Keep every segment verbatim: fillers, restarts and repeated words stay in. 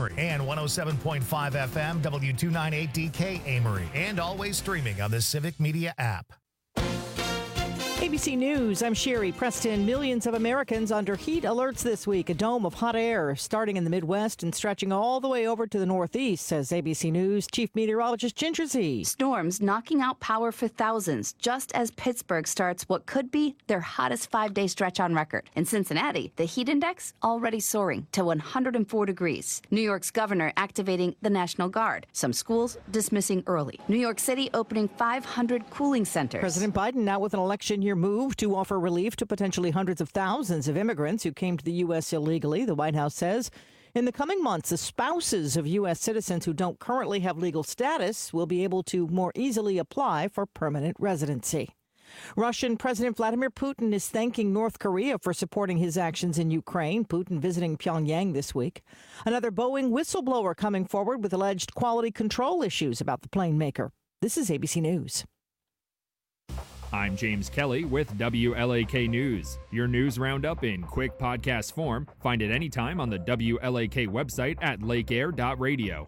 Amory, and one oh seven point five F M, W two ninety-eight D K Amory, and always streaming on the Civic Media app. A B C News, I'm Sherry Preston. Millions of Americans under heat alerts this week. A dome of hot air starting in the Midwest and stretching all the way over to the Northeast, says A B C News Chief Meteorologist Ginger Z. Storms knocking out power for thousands, just as Pittsburgh starts what could be their hottest five-day stretch on record. In Cincinnati, the heat index already soaring to one hundred four degrees. New York's governor activating the National Guard. Some schools dismissing early. New York City opening five hundred cooling centers. President Biden now with an election year move to offer relief to potentially hundreds of thousands of immigrants who came to the U S illegally. The White House says in the coming months, the spouses of U S citizens who don't currently have legal status will be able to more easily apply for permanent residency. Russian President Vladimir Putin is thanking North Korea for supporting his actions in Ukraine. Putin visiting Pyongyang this week. Another Boeing whistleblower coming forward with alleged quality control issues about the plane maker. This is A B C News. I'm James Kelly with W L A K News. Your news roundup in quick podcast form. Find it anytime on the W L A K website at lake air dot radio.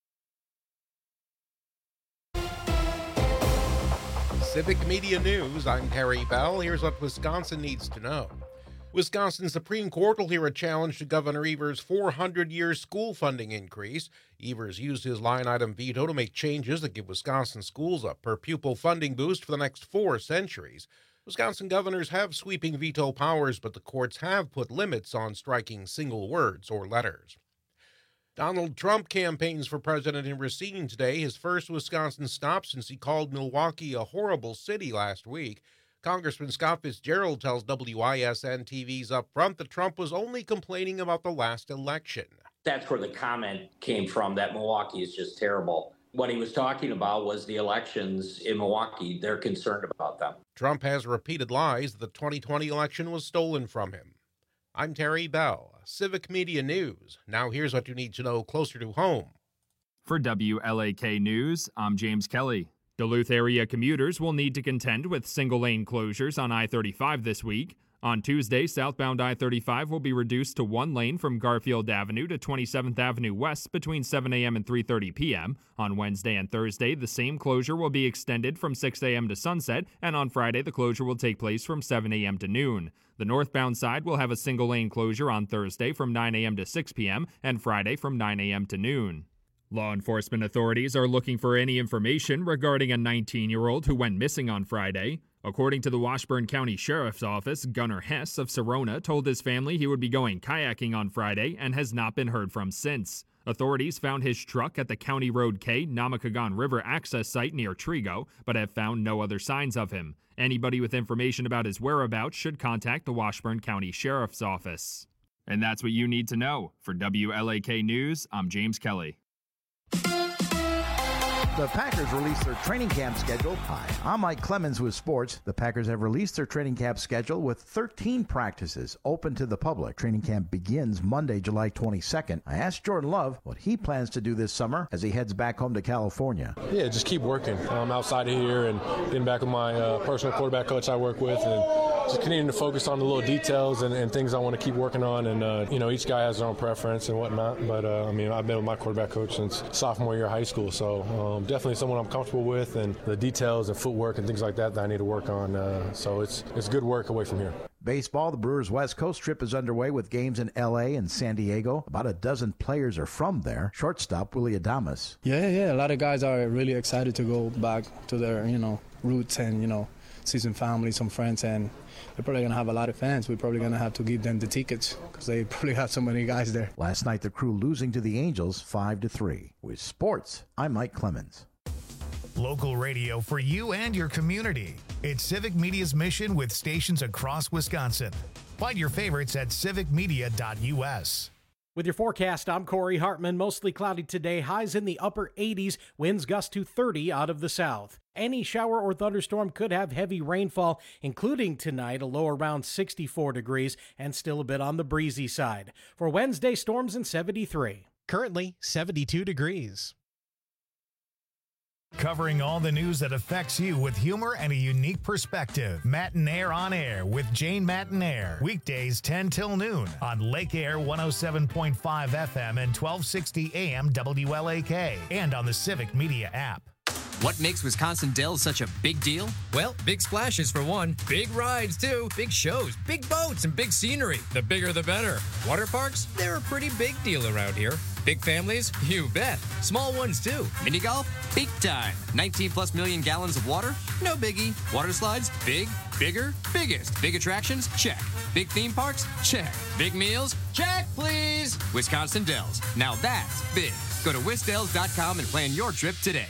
Civic Media News, I'm Terry Bell. Here's what Wisconsin needs to know. Wisconsin Supreme Court will hear a challenge to Governor Evers' four hundred year school funding increase. Evers used his line-item veto to make changes that give Wisconsin schools a per-pupil funding boost for the next four centuries. Wisconsin governors have sweeping veto powers, but the courts have put limits on striking single words or letters. Donald Trump campaigns for president in Racine today, his first Wisconsin stop since he called Milwaukee a horrible city last week. Congressman Scott Fitzgerald tells W I S N T V's Up Front that Trump was only complaining about the last election. That's where the comment came from, that Milwaukee is just terrible. What he was talking about was the elections in Milwaukee. They're concerned about them. Trump has repeated lies that the twenty twenty election was stolen from him. I'm Terry Bell, Civic Media News. Now here's what you need to know closer to home. For W L A K News, I'm James Kelly. Duluth area commuters will need to contend with single-lane closures on I thirty-five this week. On Tuesday, southbound I thirty-five will be reduced to one lane from Garfield Avenue to twenty-seventh Avenue West between seven a.m. and three thirty p.m. On Wednesday and Thursday, the same closure will be extended from six a.m. to sunset, and on Friday, the closure will take place from seven a.m. to noon. The northbound side will have a single-lane closure on Thursday from nine a.m. to six p.m. and Friday from nine a.m. to noon. Law enforcement authorities are looking for any information regarding a nineteen-year-old who went missing on Friday. According to the Washburn County Sheriff's Office, Gunnar Hess of Serona told his family he would be going kayaking on Friday and has not been heard from since. Authorities found his truck at the County Road K Namakagon River access site near Trigo, but have found no other signs of him. Anybody with information about his whereabouts should contact the Washburn County Sheriff's Office. And that's what you need to know. For W L A K News, I'm James Kelly. The Packers released their training camp schedule. Hi, I'm Mike Clemens with sports. The Packers have released their training camp schedule with thirteen practices open to the public. Training camp begins Monday, July twenty-second. I asked Jordan Love what he plans to do this summer as he heads back home to California. Yeah, just keep working um, outside of here and getting back with my uh, personal quarterback coach I work with, and just continuing to focus on the little details and, and things I want to keep working on. And, uh, you know, each guy has their own preference and whatnot. But, uh, I mean, I've been with my quarterback coach since sophomore year of high school. So um, definitely someone I'm comfortable with, and the details and footwork and things like that that I need to work on. Uh, so it's it's good work away from here. Baseball, the Brewers' West Coast trip is underway with games in L A and San Diego. About a dozen players are from there. Shortstop Willie Adames. Yeah, yeah, a lot of guys are really excited to go back to their, you know, roots and, you know, see some family, some friends, and they're probably going to have a lot of fans. We're probably going to have to give them the tickets because they probably have so many guys there. Last night, the Crew losing to the Angels five to three. With sports, I'm Mike Clemens. Local radio for you and your community. It's Civic Media's mission with stations across Wisconsin. Find your favorites at civic media dot u s. With your forecast, I'm Corey Hartman. Mostly cloudy today, highs in the upper eighties, winds gust to thirty out of the south. Any shower or thunderstorm could have heavy rainfall, including tonight, a low around sixty-four degrees and still a bit on the breezy side. For Wednesday, storms in seventy-three. Currently, seventy-two degrees. Covering all the news that affects you with humor and a unique perspective. Matinaire on Air with Jane Matinaire. Weekdays ten till noon on Lake Air one oh seven point five F M and twelve sixty A M W L A K and on the Civic Media app. What makes Wisconsin Dells such a big deal? Well, big splashes for one, big rides too, big shows, big boats, and big scenery. The bigger the better. Water parks? They're a pretty big deal around here. Big families? You bet. Small ones too. Mini golf? Big time. nineteen plus million gallons of water? No biggie. Water slides? Big, bigger, biggest. Big attractions? Check. Big theme parks? Check. Big meals? Check, please. Wisconsin Dells. Now that's big. Go to wisdells dot com and plan your trip today.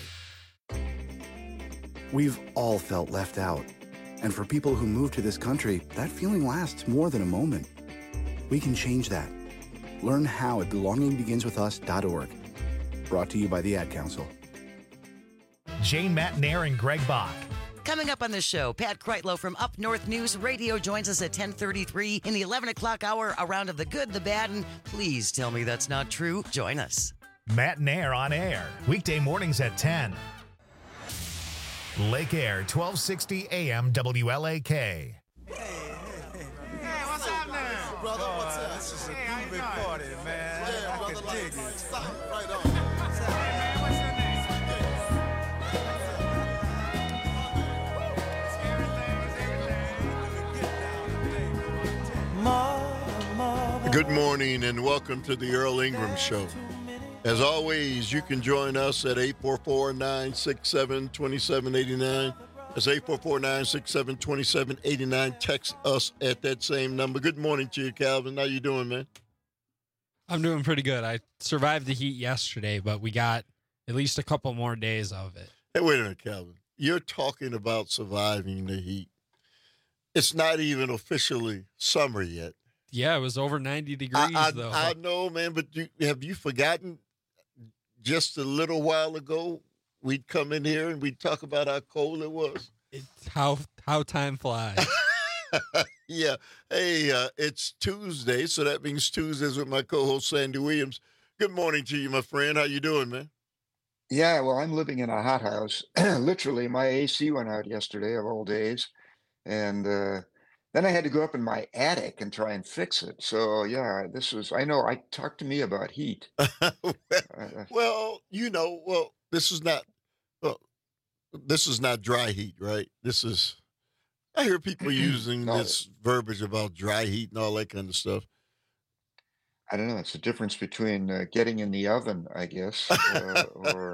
We've all felt left out. And for people who move to this country, that feeling lasts more than a moment. We can change that. Learn how at belonging begins with us dot org. Brought to you by the Ad Council. Jane Matinaire and Greg Bach. Coming up on the show, Pat Kreitlow from Up North News Radio joins us at ten thirty-three in the eleven o'clock hour, a round of the good, the bad, and please tell me that's not true. Join us. Matinaire on Air, weekday mornings at ten. Lake Air, twelve sixty A M W L A K. Hey, hey, hey. Hey, what's happening? Brother, what's up? This is a hey, big party, man. Yeah, I brother, can dig like, it. Right on. Hey, man, what's your name? Good morning and welcome to the Earl Ingram Show. As always, you can join us at eight four four, nine six seven, two seven eight nine. That's eight four four, nine six seven, two seven eight nine. Text us at that same number. Good morning to you, Calvin. How you doing, man? I'm doing pretty good. I survived the heat yesterday, but we got at least a couple more days of it. Hey, wait a minute, Calvin. You're talking about surviving the heat. It's not even officially summer yet. Yeah, it was over ninety degrees, I, I, though. I know, man, but you, have you forgotten just a little while ago we'd come in here and we'd talk about how cold it was? It's how how time flies. Yeah. Hey, uh, it's Tuesday, so that means Tuesdays with my co-host Sandy Williams. Good morning to you, my friend. How you doing, man? Yeah, well, I'm living in a hothouse. Literally, my A C went out yesterday of all days, and uh, then I had to go up in my attic and try and fix it. So, yeah, this was, I know, I talked to me about heat. well, well, you know, well, this is not, well, this is not dry heat, right? This is, I hear people using No, this verbiage about dry heat and all that kind of stuff. I don't know. It's the difference between uh, getting in the oven, I guess, uh, or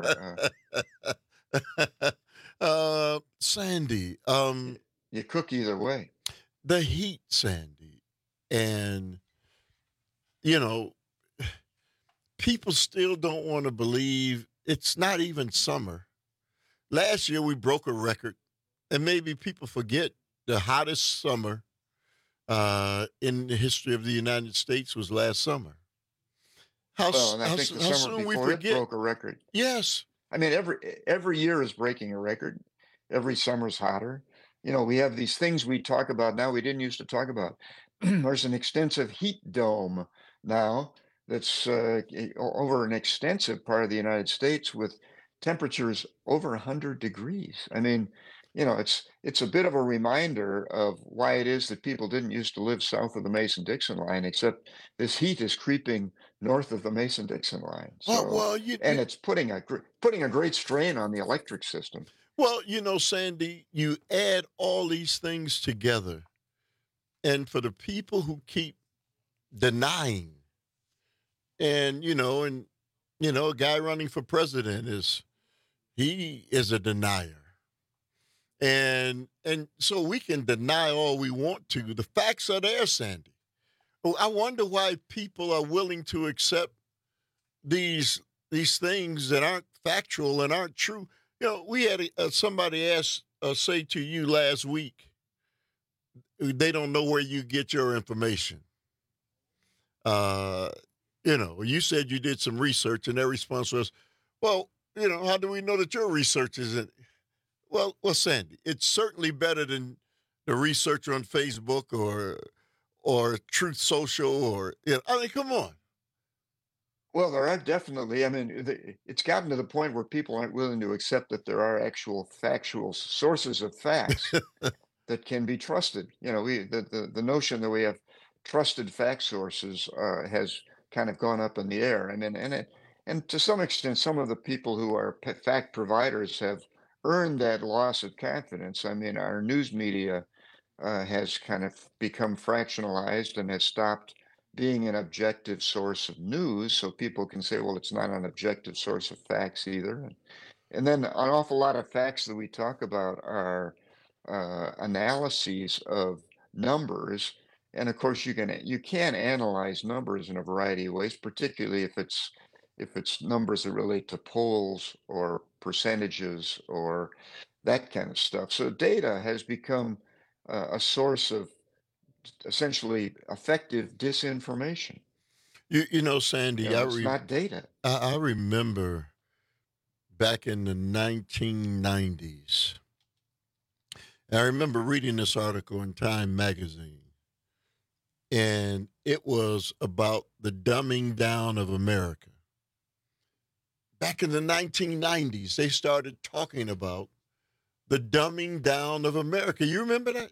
uh, uh, Sandy, um, you cook either way. the heat, Sandy, and, you know, people still don't want to believe it's not even summer. Last year we broke a record, and maybe people forget the hottest summer uh, in the history of the United States was last summer. How, Well, and I how, think the how summer soon we before it forget? broke a record. Yes. I mean, every every year is breaking a record. Every summer's hotter. You know, we have these things we talk about now we didn't used to talk about. There's an extensive heat dome now that's uh, e- o- over an extensive part of the United States with temperatures over one hundred degrees. I mean, you know, it's it's a bit of a reminder of why it is that people didn't used to live south of the Mason-Dixon line, except this heat is creeping north of the Mason-Dixon line. Well, So, well, you, and you it's putting a gr- putting a great strain on the electric system. well, you know, Sandy, you add all these things together, and for the people who keep denying, and you know, and you know, a guy running for president is he is a denier, and and so we can deny all we want to. The facts are there, Sandy. Oh, I wonder why people are willing to accept these these things that aren't factual and aren't true. You know, we had a, uh, somebody ask uh, say to you last week, they don't know where you get your information. Uh, you know, you said you did some research, and their response was, "Well, you know, how do we know that your research isn't?" Well, well, Sandy, it's certainly better than the research on Facebook or or Truth Social or you know. I mean, come on. Well, there are definitely. I mean, the, it's gotten to the point where people aren't willing to accept that there are actual factual sources of facts that can be trusted. You know, we the the, the notion that we have trusted fact sources uh, has kind of gone up in the air. I mean, and it, and to some extent, some of the people who are p- fact providers have earned that loss of confidence. I mean, our news media uh, has kind of become fractionalized and has stopped being an objective source of news. So people can say, well, it's not an objective source of facts either. And, and then an awful lot of facts that we talk about are uh, analyses of numbers. And of course, you can you can analyze numbers in a variety of ways, particularly if it's if it's numbers that relate to polls or percentages or that kind of stuff. So data has become uh, a source of essentially effective disinformation. You, you know, Sandy, You know, I, it's re- not data. I, I remember back in the nineteen nineties, I remember reading this article in Time magazine, and it was about the dumbing down of America. Back in the nineteen nineties, they started talking about the dumbing down of America. You remember that?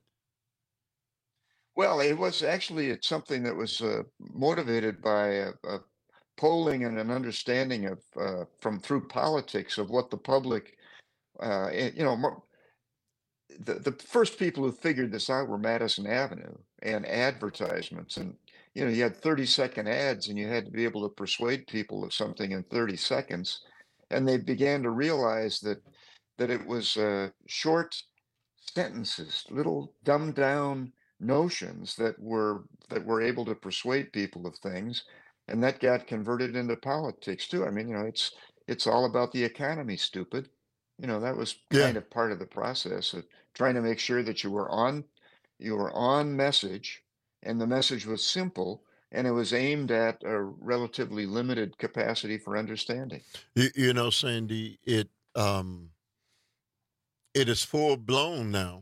Well, it was actually it's something that was uh, motivated by a, a polling and an understanding of uh, from through politics of what the public, uh, eh, you know, mo- the the first people who figured this out were Madison Avenue and advertisements, and you know, you had thirty second ads, and you had to be able to persuade people of something in thirty seconds, and they began to realize that that it was uh, short sentences, little dumbed down notions that were that were able to persuade people of things, and that got converted into politics too. I mean, you know, it's it's all about the economy, stupid. You know, that was Yeah. kind of part of the process of trying to make sure that you were on you were on message, and the message was simple, and it was aimed at a relatively limited capacity for understanding. You, you know, Sandy, it um, it is full blown now,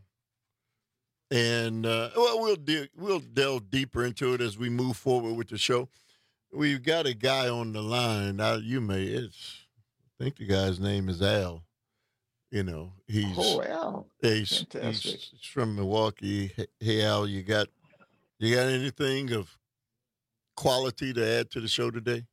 and uh, well, we'll de- we'll delve deeper into it as we move forward with the show. We've got a guy on the line. Now, you may it's I think the guy's name is Al. You know, he's Oh, Al, he's, fantastic. he's from Milwaukee. Hey, hey, Al, you got you got anything of quality to add to the show today?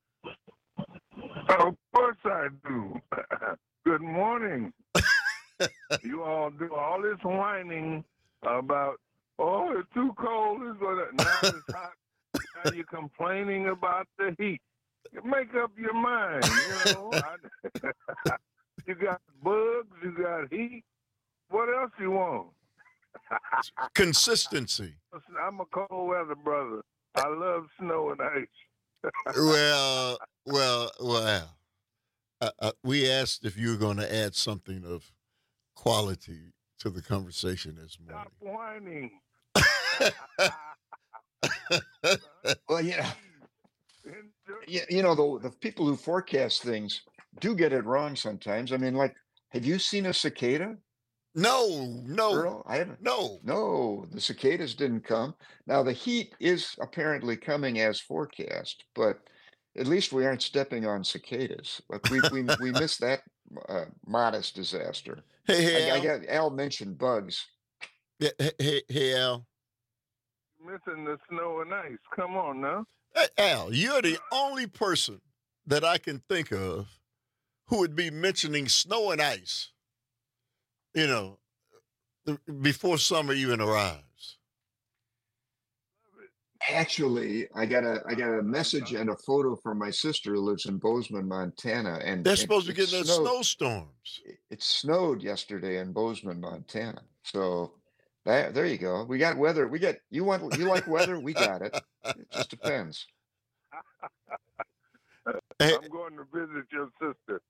Of course I do. Good morning. You all do all this whining about, oh, it's too cold. It's gonna, now it's hot. Now you're complaining about the heat. Make up your mind, you know. I, you got bugs, you got heat. What else you want? Consistency. I'm a cold weather brother. I love snow and ice. well, well, well. Uh, uh, we asked if you were going to add something of quality to the conversation this morning. Stop whining. Well, yeah. You, you know, the, the people who forecast things do get it wrong sometimes. I mean, like, have you seen a cicada? No, no, Earl? I haven't. no. No, the cicadas didn't come. Now, the heat is apparently coming as forecast, but at least we aren't stepping on cicadas. But we we, we missed that uh, modest disaster. Hey, hey, I, I Al. got Al mentioned bugs. Yeah, hey, hey, hey, Al. Missing the snow and ice. Come on now. Hey, Al, you're the only person that I can think of who would be mentioning snow and ice, you know, before summer even arrives. Actually, I got a I got a message and a photo from my sister who lives in Bozeman, Montana, and They're it- supposed to it get in snowed- snowstorms. It, it snowed yesterday in Bozeman, Montana. So that, there you go. We got weather. We got you want you like weather? We got it. It just depends. I'm going to visit your sister.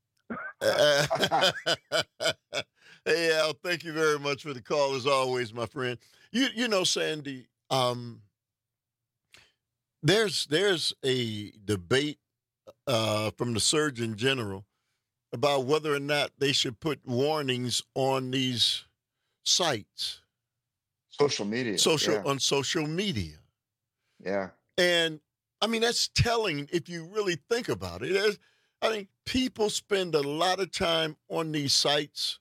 Hey, Al, thank you very much for the call, as always, my friend. You you know, Sandy, um, there's there's a debate uh, from the Surgeon General about whether or not they should put warnings on these sites, Social media. social yeah. on social media. Yeah. And I mean, that's telling if you really think about it. There's, I think people spend a lot of time on these sites,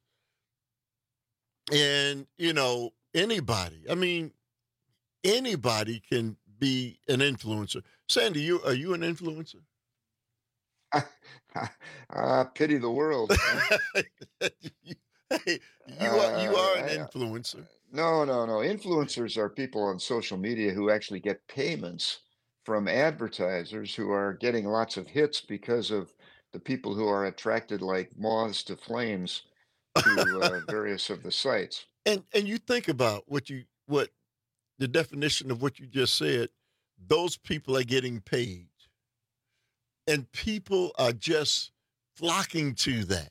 and, you know, anybody, I mean, anybody can be an influencer. Sandy, you are you an influencer? uh, pity the world. you, hey, you are you are an Uh, influencer. No, no, no. Influencers are people on social media who actually get payments from advertisers who are getting lots of hits because of the people who are attracted like moths to flames to uh, various of the sites. And and you think about what you what the definition of what you just said. Those people are getting paid, and people are just flocking to that.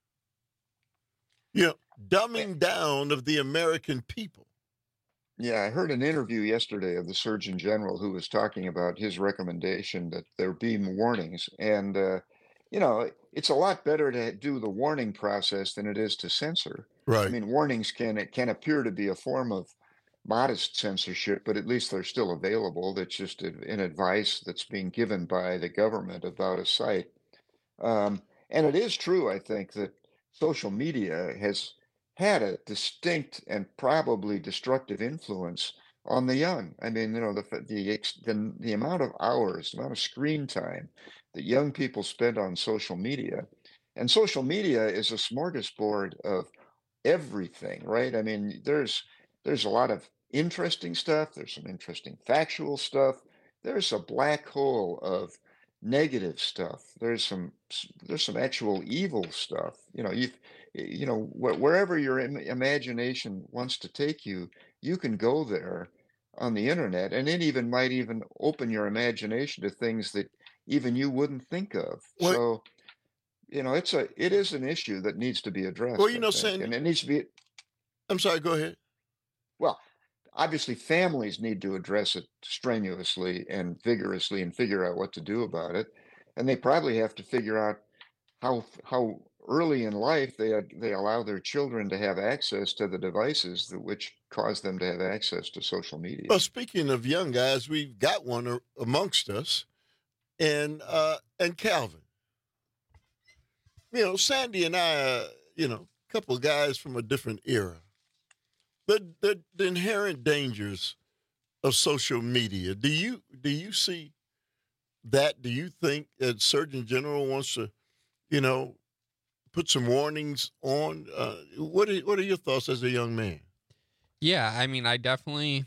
You know, dumbing down of the American people. Yeah, I heard an interview yesterday of the Surgeon General who was talking about his recommendation that there be warnings. And, uh, you know, it's a lot better to do the warning process than it is to censor. I Right. mean, warnings can it can appear to be a form of modest censorship, but at least they're still available. That's just a- an advice that's being given by the government about a site. Um, and it is true, I think, that social media has had a distinct and probably destructive influence on the young. I mean, you know, the fa- the ex- the, the amount of hours, the amount of screen time that young people spend on social media, and social media is a smorgasbord of everything, right? I mean, there's there's a lot of interesting stuff. There's some interesting factual stuff. There's a black hole of negative stuff. There's some s- there's some actual evil stuff. You know, you you know wh- wherever your im- imagination wants to take you, you can go there on the internet, and it even might even open your imagination to things that even you wouldn't think of. Well, So, you know, it's a it is an issue that needs to be well, addressed, you I know, think, Sandy. and it needs to be I'm sorry. Go ahead. well, obviously families need to address it strenuously and vigorously and figure out what to do about it. And they probably have to figure out how how early in life they ad- they allow their children to have access to the devices that which cause them to have access to social media. Well, speaking of young guys, we've got one a- amongst us, and uh, and Calvin. You know, Sandy and I, uh, you know, a couple of guys from a different era. The, the the inherent dangers of social media. Do you do you see that? Do you think that Surgeon General wants to, you know, put some warnings on? Uh, what are what are your thoughts as a young man? Yeah, I mean, I definitely,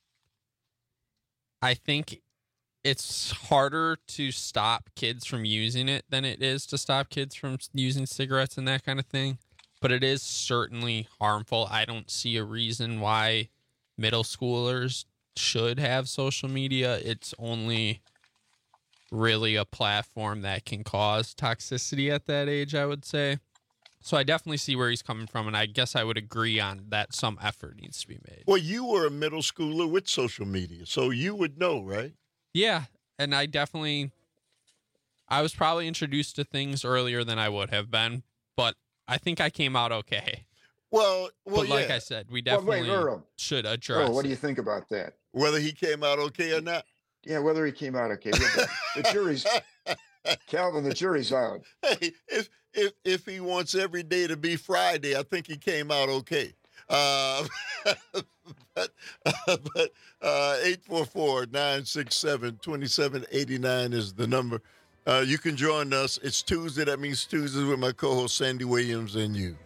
I think it's harder to stop kids from using it than it is to stop kids from s- using cigarettes and that kind of thing. But it is certainly harmful. I don't see a reason why middle schoolers should have social media. It's only really a platform that can cause toxicity at that age, I would say. So I definitely see where he's coming from, and I guess I would agree on that some effort needs to be made. Well, you were a middle schooler with social media, so you would know, right? Yeah, and I definitely, I was probably introduced to things earlier than I would have been, but I think I came out okay. Well, well, But like yeah. I said, we Well, wait, definitely Earl. should Earl, address what do it. you think about that? Whether he came out okay or not. Yeah, whether he came out okay. Well, the, the jury's Calvin, the jury's out. Hey, if if if he wants every day to be Friday, I think he came out okay. Uh, but uh, but uh, eight four four, nine six seven, two seven eight nine is the number. Uh, you can join us. It's Tuesday. That means Tuesdays with my co-host Sandy Williams and you.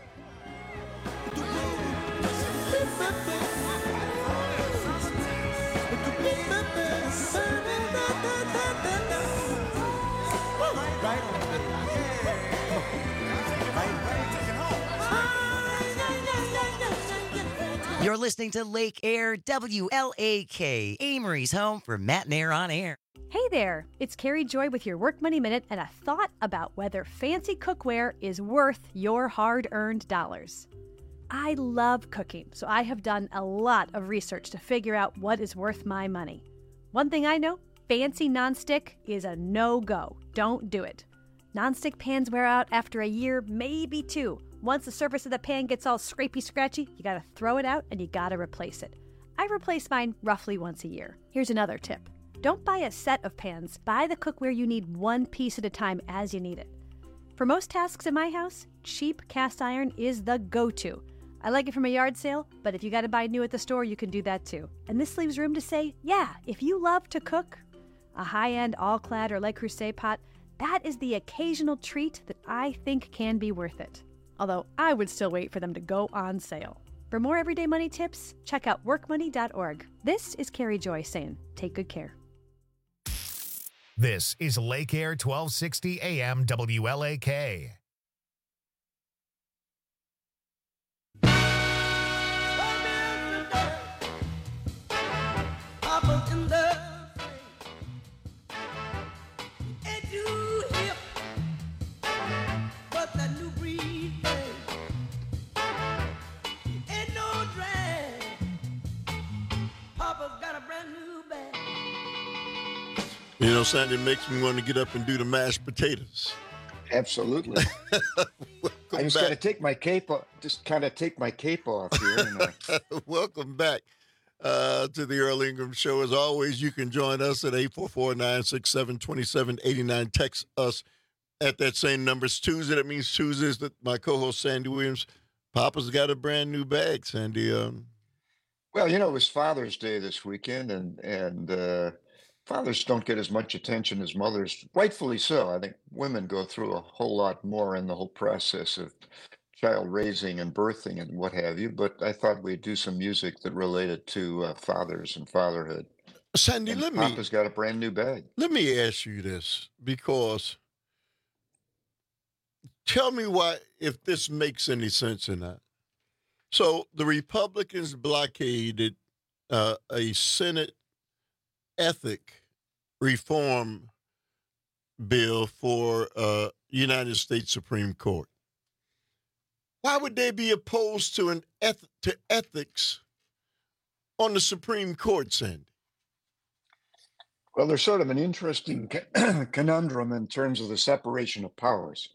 You're listening to Lake Air W L A K, Amory's home for Matt and Air on Air. Hey there, it's Carrie Joy with your Work Money Minute and a thought about whether fancy cookware is worth your hard-earned dollars. I love cooking, so I have done a lot of research to figure out what is worth my money. One thing I know, fancy nonstick is a no-go. Don't do it. Nonstick pans wear out after a year, maybe two. Once the surface of the pan gets all scrapey scratchy, you gotta throw it out and you gotta replace it. I replace mine roughly once a year. Here's another tip. Don't buy a set of pans. Buy the cookware you need one piece at a time as you need it. For most tasks in my house, cheap cast iron is the go-to. I like it from a yard sale, but if you got to buy new at the store, you can do that too. And this leaves room to say, yeah, if you love to cook, a high-end all-clad or Le Creuset pot, that is the occasional treat that I think can be worth it. Although I would still wait for them to go on sale. For more everyday money tips, check out work money dot org. This is Carrie Joy saying, take good care. This is Lake Air twelve sixty A M W L A K. You know, Sandy, makes me want to get up and do the mashed potatoes. Absolutely. I just got to take my cape off, just kind of take my cape off here. And I... Welcome back uh, to the Earl Ingram Show. As always, you can join us at eight four four, nine six seven, two seven eight nine. Text us at that same number. It's Tuesday. That means Tuesdays that my co-host, Sandy Williams. Papa's got a brand new bag, Sandy. Um, well, you know, it was Father's Day this weekend, and, and, uh, fathers don't get as much attention as mothers, rightfully so. I think women go through a whole lot more in the whole process of child raising and birthing and what have you. But I thought we'd do some music that related to uh, fathers and fatherhood. Sandy, and let Papa's me. Papa's got a brand new bag. Let me ask you this, because tell me why, if this makes any sense or not. So the Republicans blockaded uh, a Senate ethic reform bill for uh, United States Supreme Court. Why would they be opposed to an eth- to ethics on the Supreme Court, Sandy? Well, there's sort of an interesting conundrum in terms of the separation of powers.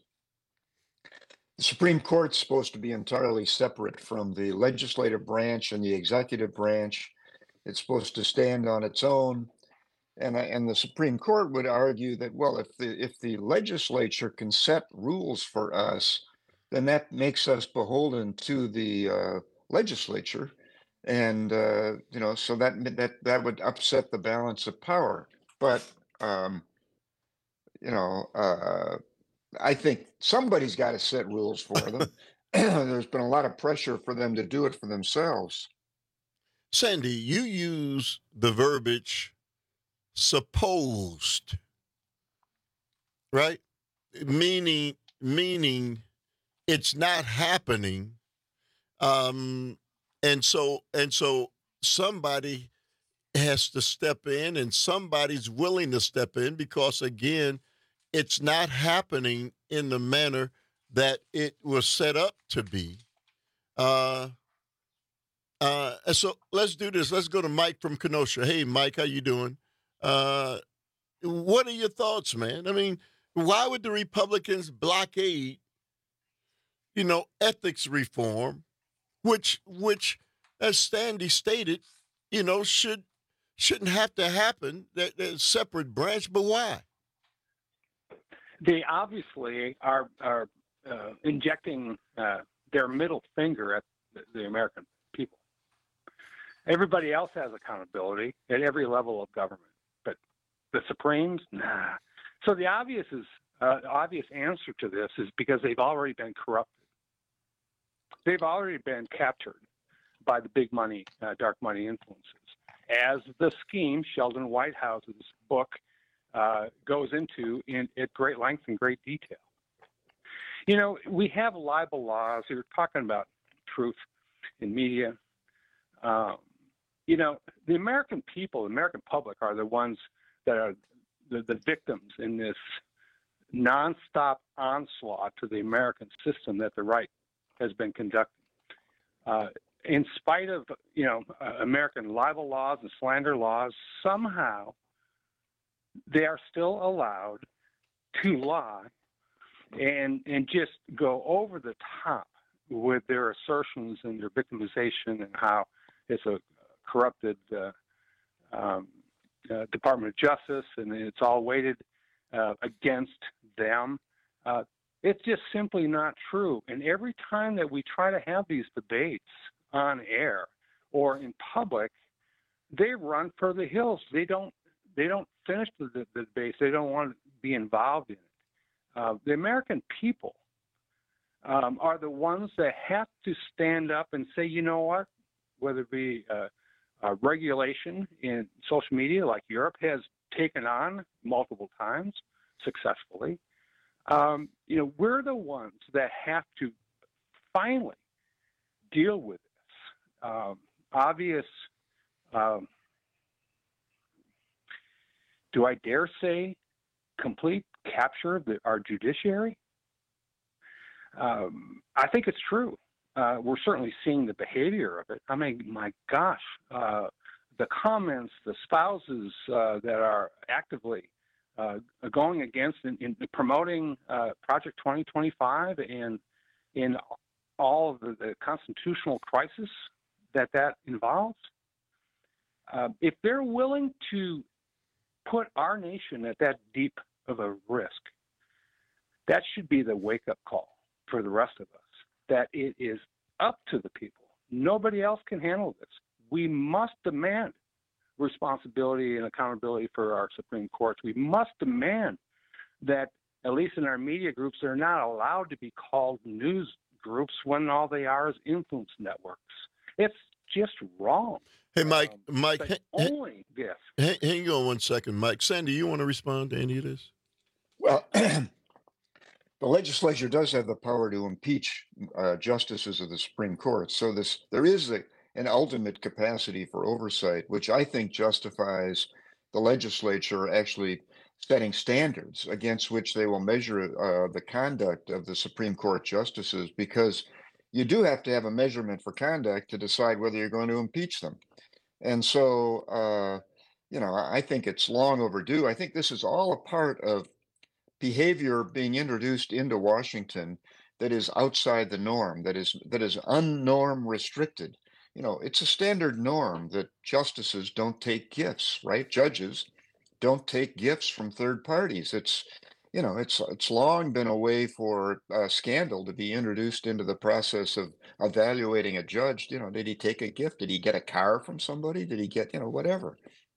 The Supreme Court's supposed to be entirely separate from the legislative branch and the executive branch. It's supposed to stand on its own. And, and the Supreme Court would argue that, well, if the if the legislature can set rules for us, then that makes us beholden to the uh, legislature. And, uh, you know, so that, that that would upset the balance of power. But, um, you know, uh, I think somebody's got to set rules for them. There's been a lot of pressure for them to do it for themselves. Sandy, you use the verbiage supposed, right? Meaning, meaning it's not happening. Um, and so, and so somebody has to step in, and somebody's willing to step in, because again, it's not happening in the manner that it was set up to be. Uh, uh, and so let's do this. Let's go to Mike from Kenosha. Hey, Mike, how you doing? Uh, what are your thoughts, man? I mean, why would the Republicans blockade, you know, ethics reform, which, which, as Sandy stated, you know, should shouldn't have to happen? That, that separate branch, but why? They obviously are are uh, injecting uh, their middle finger at the, the American people. Everybody else has accountability at every level of government, but the Supremes, nah. So the obvious is uh, obvious answer to this is because they've already been corrupted. They've already been captured by the big money, uh, dark money influences. As the scheme, Sheldon Whitehouse's book, uh, goes into in at great length and great detail. You know, we have libel laws. We were talking about truth in media. Um, you know, the American people, the American public are the ones that are the, the victims in this nonstop onslaught to the American system that the right has been conducting. Uh, in spite of, you know, uh, American libel laws and slander laws, somehow they are still allowed to lie and and just go over the top with their assertions and their victimization and how it's a corrupted uh, um, uh, Department of Justice, and it's all weighted uh, against them. Uh, it's just simply not true. And every time that we try to have these debates on air or in public, they run for the hills. They don't. They don't finish the, the, the debates. They don't want to be involved in it. Uh, the American people um, are the ones that have to stand up and say, you know what, whether it be uh, uh, regulation in social media like Europe has taken on multiple times successfully, um, you know, we're the ones that have to finally deal with this. Um, obvious, um, do I dare say, complete capture of the, our judiciary? Um, I think it's true. Uh, we're certainly seeing the behavior of it. I mean, my gosh, uh, the comments, the spouses uh, that are actively uh, going against and in, in promoting uh, Project twenty twenty-five and in all of the, the constitutional crisis that that involves. Uh, if they're willing to put our nation at that deep of a risk, that should be the wake-up call for the rest of us, that it is up to the people. Nobody else can handle this. We must demand responsibility and accountability for our Supreme Courts. We must demand that, at least in our media groups, they're not allowed to be called news groups when all they are is influence networks. It's just wrong. Hey, Mike, um, Mike, ha- only this. Hang, hang on one second, Mike. Sandy, you want to respond to any of this? Well, the legislature does have the power to impeach uh, justices of the Supreme Court. So this, there is a, an ultimate capacity for oversight, which I think justifies the legislature actually setting standards against which they will measure uh, the conduct of the Supreme Court justices, because you do have to have a measurement for conduct to decide whether you're going to impeach them. And so, uh, you know, I think it's long overdue. I think this is all a part of behavior being introduced into Washington that is outside the norm, that is that is unnorm restricted. You know, it's a standard norm that justices don't take gifts, right? Judges don't take gifts from third parties. It's, you know, it's it's long been a way for uh, scandal to be introduced into the process of evaluating a judge. You know, did he take a gift? Did he get a car from somebody? Did he get, you know, whatever?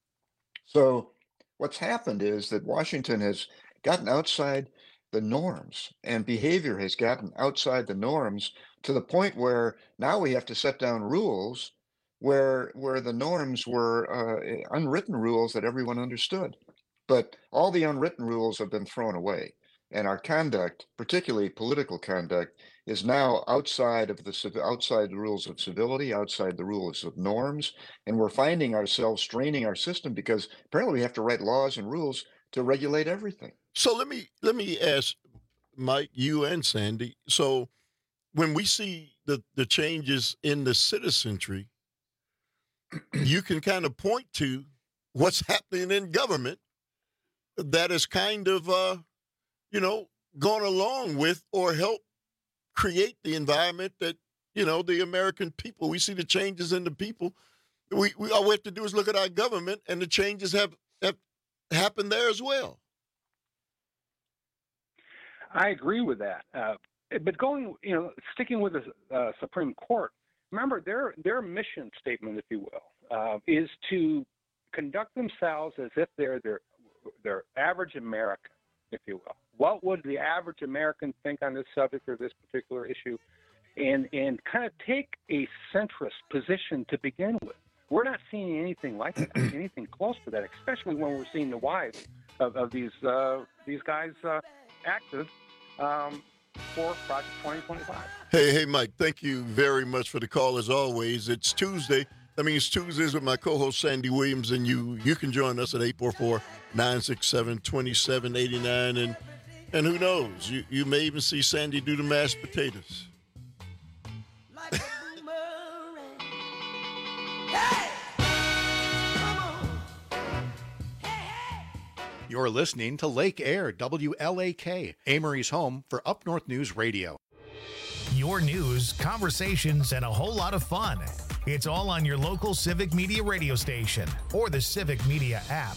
So what's happened is that Washington has gotten outside the norms, and behavior has gotten outside the norms to the point where now we have to set down rules where where the norms were uh, unwritten rules that everyone understood. But all the unwritten rules have been thrown away, and our conduct, particularly political conduct, is now outside of the outside the rules of civility, outside the rules of norms, and we're finding ourselves straining our system because apparently we have to write laws and rules to regulate everything. So let me let me ask Mike, you and Sandy. So when we see the the changes in the citizenry, you can kind of point to what's happening in government that is kind of, uh, you know, gone along with or help create the environment that, you know, the American people, we see the changes in the people. We, we all we have to do is look at our government, and the changes have, have happened there as well. I agree with that. Uh, but going, you know, sticking with the uh, Supreme Court, remember their their mission statement, if you will, uh, is to conduct themselves as if they're their their average American, if you will. What would the average American think on this subject or this particular issue? And and kind of take a centrist position to begin with. We're not seeing anything like that, anything close to that, especially when we're seeing the wives of, of these uh, these guys uh, active um, for Project twenty twenty-five. Hey, hey, Mike, thank you very much for the call as always. It's Tuesday. That means Tuesdays with my co-host Sandy Williams, and you you can join us at eight four four, nine six seven, two seven eight nine, and and who knows, you, you may even see Sandy do the mashed potatoes. Like a boomerang. Hey! Come on. Hey, hey! You're listening to Lake Air, W L A K, Amory's home for Up North News Radio. Your news, conversations, and a whole lot of fun. It's all on your local Civic Media radio station or the Civic Media app.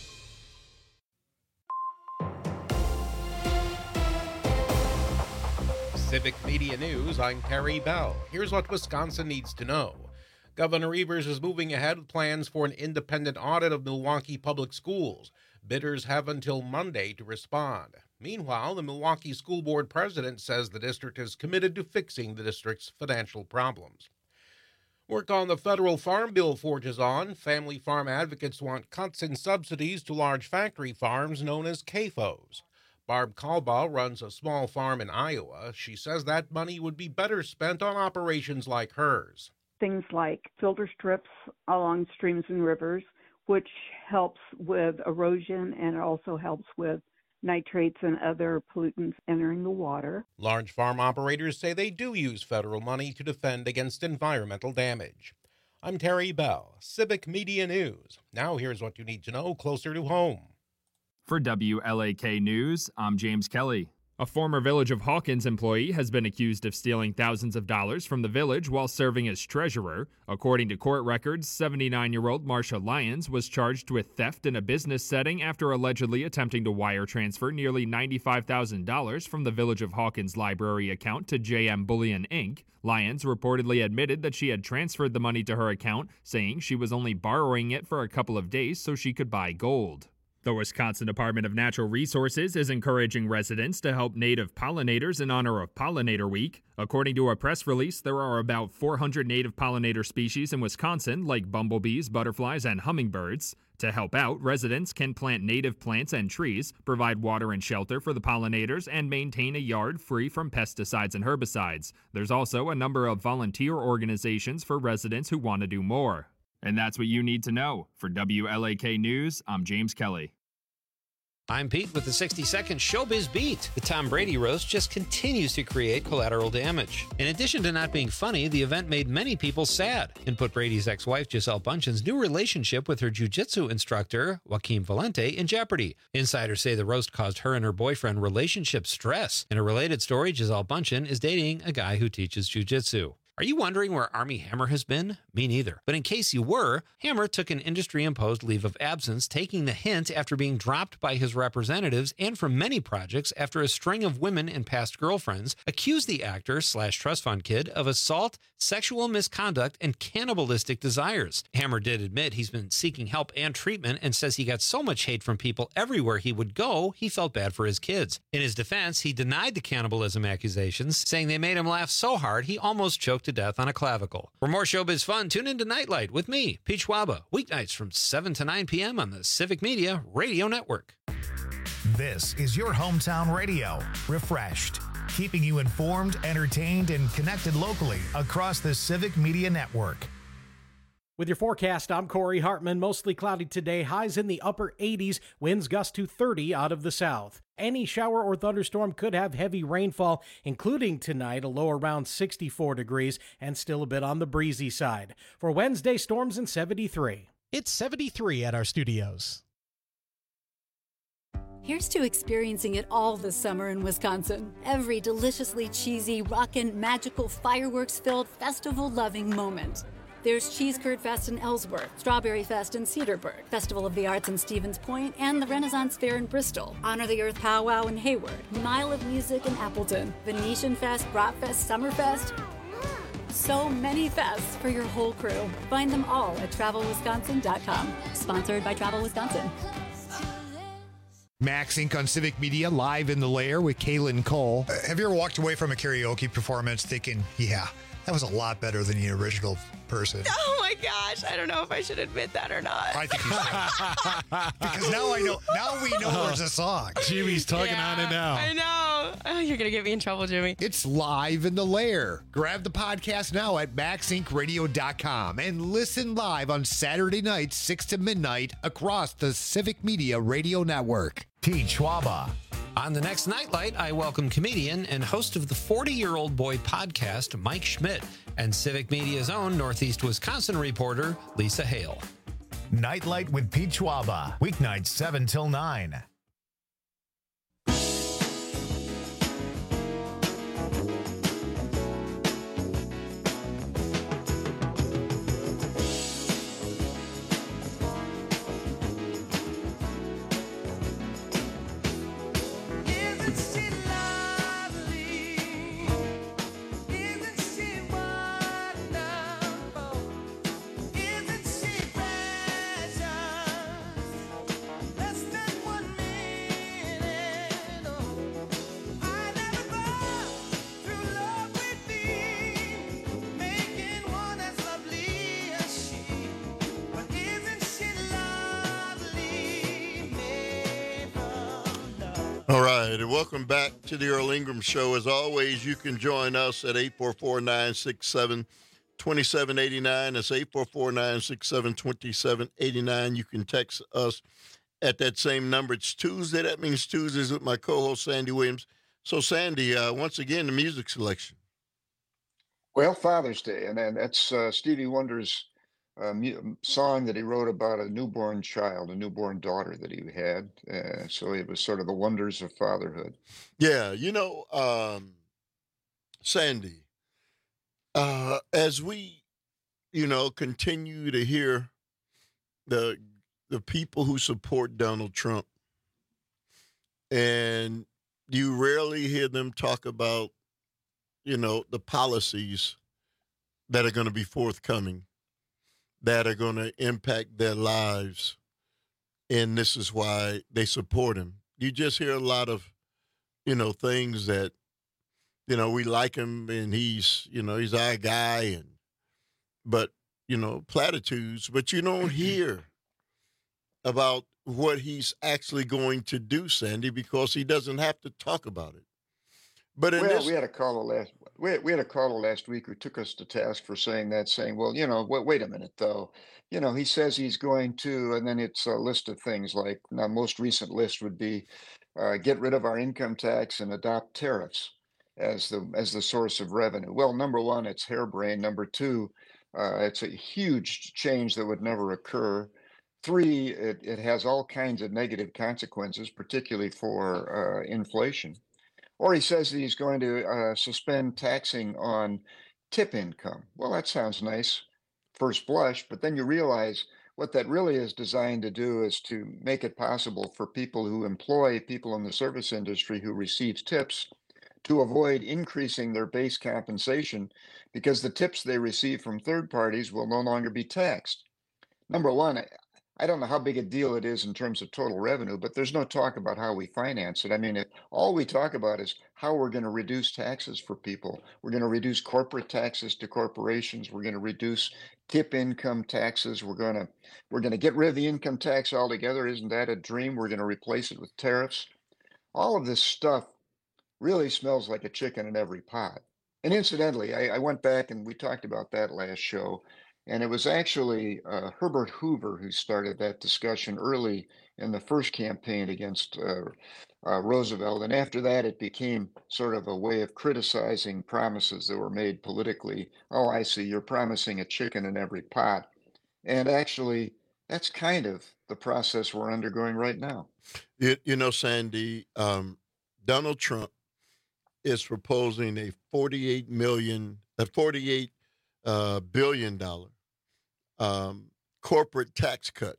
Civic Media News, I'm Terry Bell. Here's what Wisconsin needs to know. Governor Evers is moving ahead with plans for an independent audit of Milwaukee public schools. Bidders have until Monday to respond. Meanwhile, the Milwaukee School Board president says the district is committed to fixing the district's financial problems. Work on the federal farm bill forges on. Family farm advocates want cuts in subsidies to large factory farms known as C A F Os. Barb Kalbaugh runs a small farm in Iowa. She says that money would be better spent on operations like hers. Things like filter strips along streams and rivers, which helps with erosion and it also helps with nitrates and other pollutants entering the water. Large farm operators say they do use federal money to defend against environmental damage. I'm Terry Bell, Civic Media News. Now here's what you need to know closer to home. For W L A K News, I'm James Kelly. A former Village of Hawkins employee has been accused of stealing thousands of dollars from the village while serving as treasurer. According to court records, seventy-nine-year-old Marcia Lyons was charged with theft in a business setting after allegedly attempting to wire transfer nearly ninety-five thousand dollars from the Village of Hawkins library account to J M Bullion Incorporated. Lyons reportedly admitted that she had transferred the money to her account, saying she was only borrowing it for a couple of days so she could buy gold. The Wisconsin Department of Natural Resources is encouraging residents to help native pollinators in honor of Pollinator Week. According to a press release, there are about four hundred native pollinator species in Wisconsin, like bumblebees, butterflies, and hummingbirds. To help out, residents can plant native plants and trees, provide water and shelter for the pollinators, and maintain a yard free from pesticides and herbicides. There's also a number of volunteer organizations for residents who want to do more. And that's what you need to know. For W L A K News, I'm James Kelly. I'm Pete with the sixty second Showbiz Beat. The Tom Brady roast just continues to create collateral damage. In addition to not being funny, the event made many people sad and put Brady's ex-wife Gisele Bündchen's new relationship with her jiu-jitsu instructor, Joaquin Valente, in jeopardy. Insiders say the roast caused her and her boyfriend relationship stress. In a related story, Gisele Bündchen is dating a guy who teaches jiu-jitsu. Are you wondering where Armie Hammer has been? Me neither. But in case you were, Hammer took an industry-imposed leave of absence, taking the hint after being dropped by his representatives and from many projects after a string of women and past girlfriends accused the actor slash trust fund kid of assault, sexual misconduct, and cannibalistic desires. Hammer did admit he's been seeking help and treatment and says he got so much hate from people everywhere he would go, he felt bad for his kids. In his defense, he denied the cannibalism accusations, saying they made him laugh so hard he almost choked to death on a clavicle. For more showbiz fun, tune into Nightlight with me, Pete Schwaba, weeknights from seven to nine p.m. on the Civic Media Radio Network. This is your hometown radio, refreshed, keeping you informed, entertained, and connected locally across the Civic Media Network. With your forecast, I'm Corey Hartman. Mostly cloudy today, highs in the upper eighties, winds gust to thirty out of the south. Any shower or thunderstorm could have heavy rainfall, including tonight, a low around sixty-four degrees and still a bit on the breezy side. For Wednesday, storms in seventy-three. It's seventy-three at our studios. Here's to experiencing it all this summer in Wisconsin. Every deliciously cheesy, rockin', magical, fireworks-filled, festival-loving moment. There's Cheese Curd Fest in Ellsworth, Strawberry Fest in Cedarburg, Festival of the Arts in Stevens Point, and the Renaissance Fair in Bristol, Honor the Earth Powwow in Hayward, Mile of Music in Appleton, Venetian Fest, Bratfest, Summerfest. So many fests for your whole crew. Find them all at travel wisconsin dot com. Sponsored by Travel Wisconsin. Max Incorporated on Civic Media, live in the lair with Kaylin Cole. Uh, have you ever walked away from a karaoke performance thinking, yeah, that was a lot better than the original person? Oh my gosh, I don't know if I should admit that or not. I think you should. Because now I know, now we know there's a song. Jimmy's tugging Yeah, on it now. I know. Oh, you're going to get me in trouble, Jimmy. It's live in the lair. Grab the podcast now at max inc radio dot com and listen live on Saturday nights, six to midnight, across the Civic Media Radio Network. Pete Schwaba. On the next Nightlight, I welcome comedian and host of the forty-Year-Old Boy podcast, Mike Schmidt, and Civic Media's own Northeast Wisconsin reporter, Lisa Hale. Nightlight with Pete Schwaba. Weeknights seven till nine. welcome back to the Earl Ingram Show. As always, you can join us at eight four four, nine six seven, two seven eight nine. That's eight four four, nine six seven, two seven eight nine. You can text us at that same number. It's Tuesday. That means Tuesdays with my co-host, Sandy Williams. So, Sandy, uh, once again, the music selection. Well, Father's Day, and then that's uh, Stevie Wonder's uh, mu- song that he wrote about a newborn child, a newborn daughter that he had. Uh, so it was sort of the wonders of fatherhood. Yeah, you know, um, Sandy, uh, as we, you know, continue to hear the the people who support Donald Trump, and you rarely hear them talk about, you know, the policies that are going to be forthcoming, that are going to impact their lives, and this is why they support him. You just hear a lot of, you know, things that, you know, we like him and he's, you know, he's our guy, and, but, you know, platitudes, but you don't hear about what he's actually going to do, Sandy, because he doesn't have to talk about it. But in Well, this, we had a caller last we had, we had a caller last week who took us to task for saying that, saying, well, you know, wait, wait a minute, though. You know, he says he's going to, and then it's a list of things like, now, most recent list would be uh, get rid of our income tax and adopt tariffs as the as the source of revenue. Well, number one, it's harebrained. Number two, uh, it's a huge change that would never occur. Three, it, it has all kinds of negative consequences, particularly for uh, inflation. Or he says that he's going to uh, suspend taxing on tip income. Well, that sounds nice, first blush, but then you realize what that really is designed to do is to make it possible for people who employ people in the service industry who receive tips to avoid increasing their base compensation because the tips they receive from third parties will no longer be taxed. Number one, I- I don't know how big a deal it is in terms of total revenue, but there's no talk about how we finance it. I mean, it, all we talk about is how we're going to reduce taxes for people. We're going to reduce corporate taxes to corporations. We're going to reduce tip income taxes. We're going to we're going to get rid of the income tax altogether. Isn't that a dream? We're going to replace it with tariffs. All of this stuff really smells like a chicken in every pot. And incidentally, I, I went back and we talked about that last show. And it was actually uh, Herbert Hoover who started that discussion early in the first campaign against uh, uh, Roosevelt. And after that, it became sort of a way of criticizing promises that were made politically. Oh, I see, you're promising a chicken in every pot. And actually, that's kind of the process we're undergoing right now. you, you know, Sandy, um, Donald Trump is proposing a forty-eight million, a forty-eight uh, billion dollar um, corporate tax cut,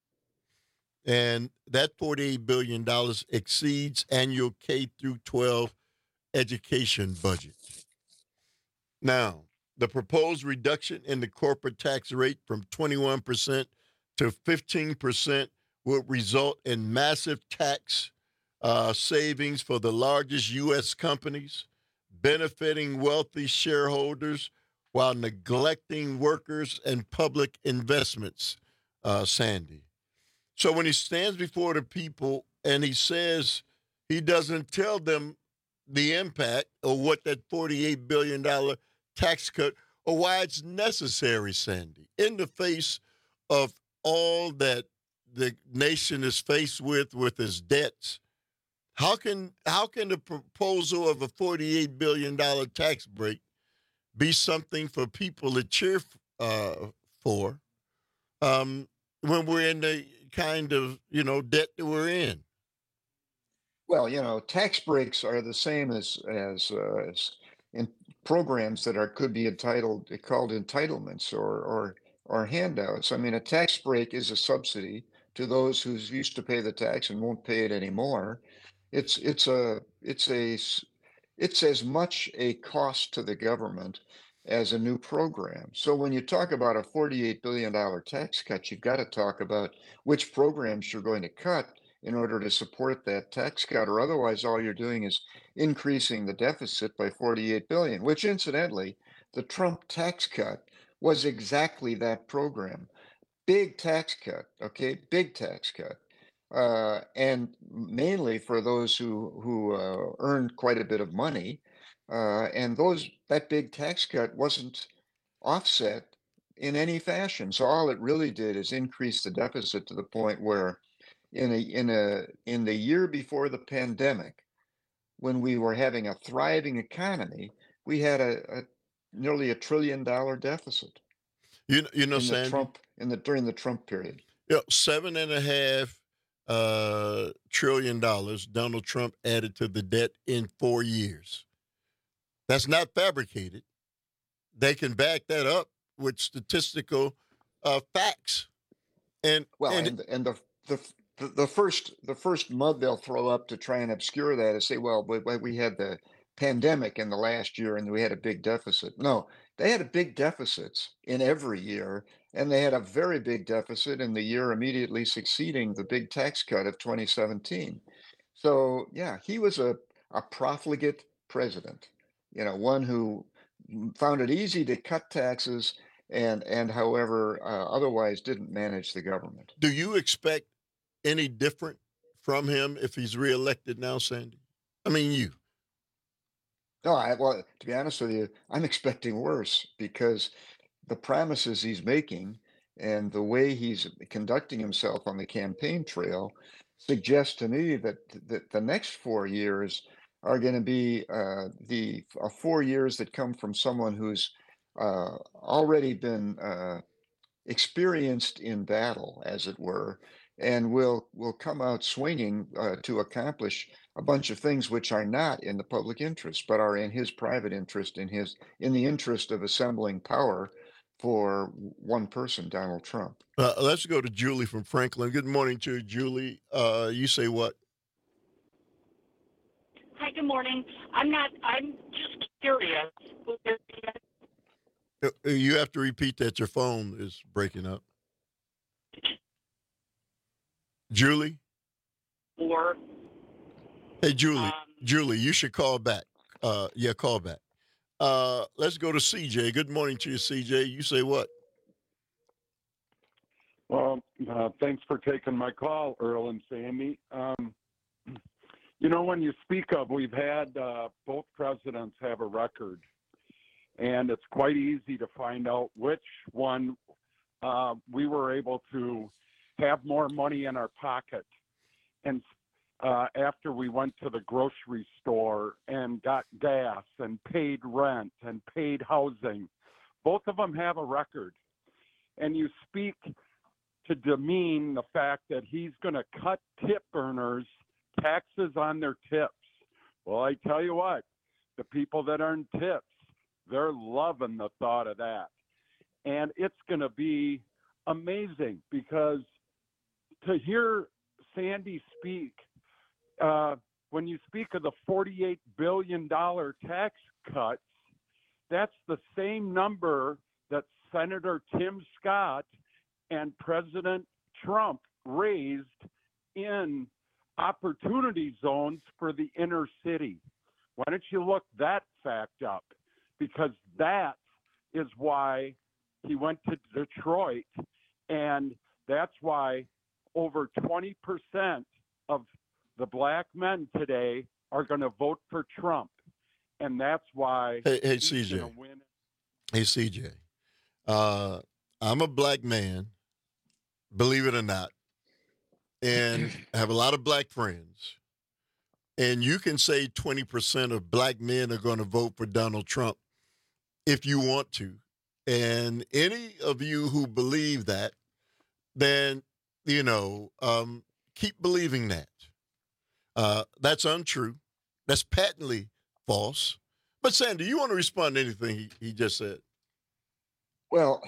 and that forty-eight billion dollars exceeds annual K through twelve education budget. Now, the proposed reduction in the corporate tax rate from twenty-one percent to fifteen percent would result in massive tax uh, savings for the largest U S companies, benefiting wealthy shareholders while neglecting workers and public investments, uh, Sandy. So when he stands before the people and he says he doesn't tell them the impact or what that forty-eight billion dollars tax cut or why it's necessary, Sandy, in the face of all that the nation is faced with with its debts, how can how can the proposal of a forty-eight billion dollars tax break be something for people to cheer uh, for um, when we're in the kind of, you know, debt that we're in? Well, you know, tax breaks are the same as as, uh, as in programs that are could be entitled called entitlements or or or handouts. I mean, a tax break is a subsidy to those who used to pay the tax and won't pay it anymore. It's it's a it's a s- it's as much a cost to the government as a new program. So when you talk about a forty-eight billion dollars tax cut, you've got to talk about which programs you're going to cut in order to support that tax cut, or otherwise all you're doing is increasing the deficit by forty-eight billion dollars, which incidentally, the Trump tax cut was exactly that program. Big tax cut, okay? Big tax cut. uh, and mainly for those who who uh, earned quite a bit of money. Uh, and those that big tax cut wasn't offset in any fashion. So all it really did is increase the deficit to the point where in a in a in the year before the pandemic, when we were having a thriving economy, we had a, a nearly a trillion dollar deficit. You you know, in the Sandy, Trump in the during the Trump period. you know, seven and a half uh, trillion dollars Donald Trump added to the debt in four years. That's not fabricated. They can back that up with statistical uh, facts. And Well, and, and and the the the the first the first mud they'll throw up to try and obscure that is say, well, but, but we had the pandemic in the last year and we had a big deficit. No, they had a big deficits in every year, and they had a very big deficit in the year immediately succeeding the big tax cut of twenty seventeen. So yeah, he was a a profligate president, you know, one who found it easy to cut taxes and and however uh, otherwise didn't manage the government. do you expect any different from him if he's reelected now, Sandy? I mean, you. No, I, well, to be honest with you, I'm expecting worse because the promises he's making and the way he's conducting himself on the campaign trail suggests to me that that the next four years are going to be uh, the uh, four years that come from someone who's uh, already been uh, experienced in battle, as it were, and will will come out swinging uh, to accomplish a bunch of things which are not in the public interest, but are in his private interest, in his in the interest of assembling power for one person, Donald Trump. Uh, let's go to Julie from Franklin. Good morning to you, Julie. Uh, you say what? Hi, good morning. I'm not, I'm just curious. Uh, You have to repeat that. Your phone is breaking up. Julie? Or, Hey, Julie. um, Julie, you should call back. Uh, yeah, call back. Uh, let's go to C J. Good morning to you, C J. You say what? Well, uh, thanks for taking my call, Earl and Sandy. Um, you know, when you speak of, we've had uh, both presidents have a record, and it's quite easy to find out which one uh, we were able to have more money in our pocket. And uh, after we went to the grocery store and got gas and paid rent and paid housing, both of them have a record. And you speak to demean the fact that he's going to cut tip earners taxes on their tips. Well, I tell you what, the people that earn tips, they're loving the thought of that. And it's going to be amazing because to hear Sandy speak, uh, when you speak of the forty-eight billion dollars tax cuts, that's the same number that Senator Tim Scott and President Trump raised in opportunity zones for the inner city. Why don't you look that fact up? Because that is why he went to Detroit, and that's why over twenty percent of the black men today are going to vote for Trump, and that's why Hey, hey, he's C J. going to win. Hey, C J. Uh, I'm a black man, believe it or not, and I have a lot of black friends. And you can say twenty percent of black men are going to vote for Donald Trump if you want to. And any of you who believe that, then, you know, um, keep believing that. Uh, that's untrue. That's patently false. But, Sandy, you want to respond to anything he, he just said? Well,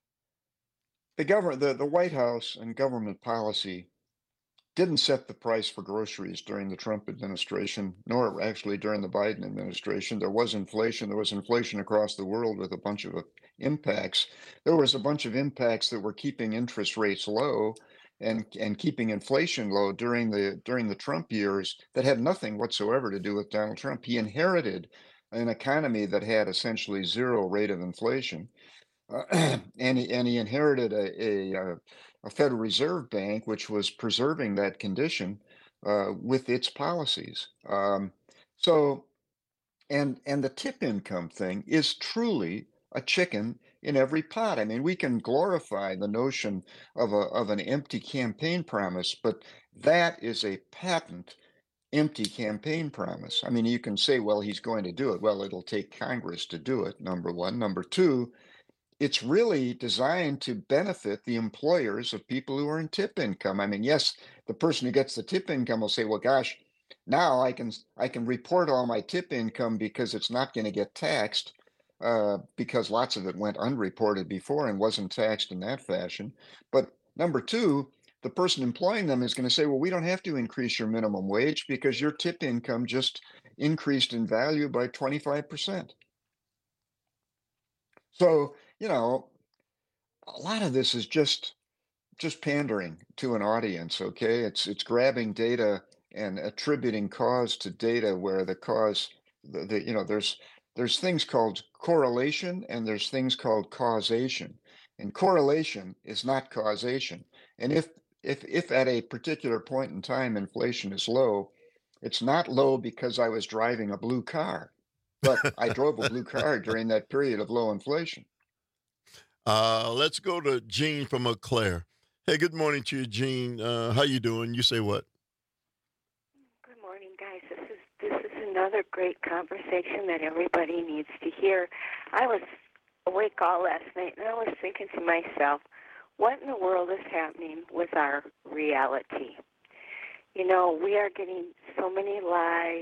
the government, the, the White House and government policy didn't set the price for groceries during the Trump administration, nor actually during the Biden administration. There was inflation. There was inflation across the world with a bunch of impacts. There was a bunch of impacts that were keeping interest rates low and and keeping inflation low during the during the Trump years that had nothing whatsoever to do with Donald Trump. He inherited an economy that had essentially zero rate of inflation. uh, and he, and he inherited a, a a Federal Reserve Bank which was preserving that condition uh, with its policies. Um, so, and and the tip income thing is truly a chicken in every pot. I mean, we can glorify the notion of a of an empty campaign promise, but that is a patent empty campaign promise. I mean, you can say, well, he's going to do it. Well, it'll take Congress to do it, number one. Number two, it's really designed to benefit the employers of people who are in tip income. I mean, yes, the person who gets the tip income will say, well, gosh, now I can I can report all my tip income because it's not going to get taxed uh, because lots of it went unreported before and wasn't taxed in that fashion. But number two, the person employing them is going to say, well, we don't have to increase your minimum wage because your tip income just increased in value by twenty-five percent. So, you know, a lot of this is just just pandering to an audience, okay? It's it's grabbing data and attributing cause to data where the cause, the, the you know, there's there's things called correlation and there's things called causation. And correlation is not causation. And if if if at a particular point in time inflation is low, it's not low because I was driving a blue car, but I drove a blue car during that period of low inflation. Uh, let's go to Gene from Eau Claire. Hey, good morning to you, Gene. Uh, how you doing? You say what? Good morning, guys. This is this is another great conversation that everybody needs to hear. I was awake all last night, and I was thinking to myself, what in the world is happening with our reality? You know, we are getting so many lies,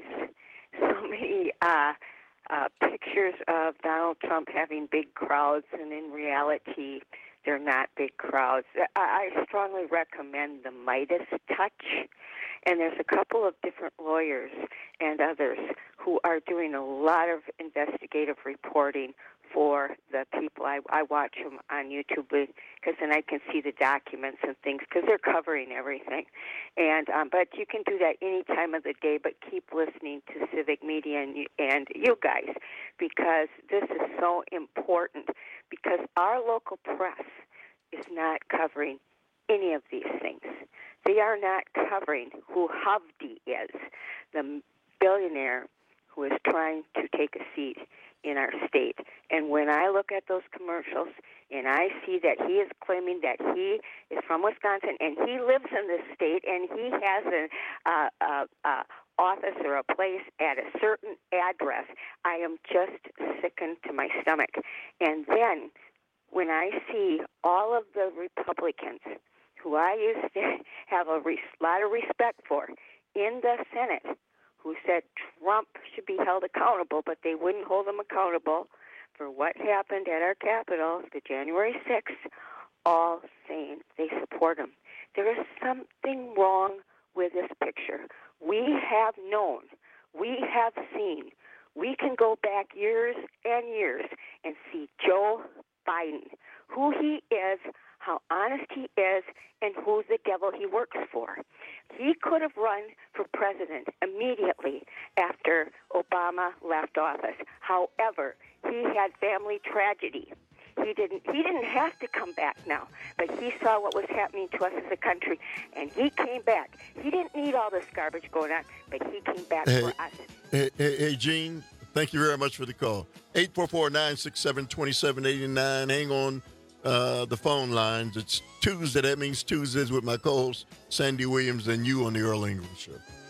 so many uh, uh, pictures of Donald Trump having big crowds, and in reality, they're not big crowds. I, I strongly recommend the Midas Touch, and there's a couple of different lawyers and others who are doing a lot of investigative reporting for the people. I, I watch them on YouTube because then I can see the documents and things because they're covering everything. And um, but you can do that any time of the day, but keep listening to Civic Media and you, and you guys because this is so important because our local press is not covering any of these things. They are not covering who Hovde is, the billionaire who is trying to take a seat in our state. And when I look at those commercials and I see that he is claiming that he is from Wisconsin and he lives in this state and he has an uh, uh, uh, office or a place at a certain address, I am just sickened to my stomach. And then when I see all of the Republicans who I used to have a re- lot of respect for in the Senate, who said Trump should be held accountable, but they wouldn't hold him accountable for what happened at our Capitol, the January sixth, all saying they support him. There is something wrong with this picture. We have known, we have seen, we can go back years and years and see Joe Biden, who he is, how honest he is, and who the devil he works for. He could have run for president immediately after Obama left office. However, he had family tragedy. He didn't he didn't have to come back now, but he saw what was happening to us as a country, and he came back. He didn't need all this garbage going on, but he came back Hey, for us. hey, hey, hey, Gene, thank you very much for the call. eight four four, nine six seven, two seven eight nine. Hang on uh, the phone lines. It's Tuesday. That means Tuesdays with my co-host, Sandy Williams, and you on the Earl Ingram Show.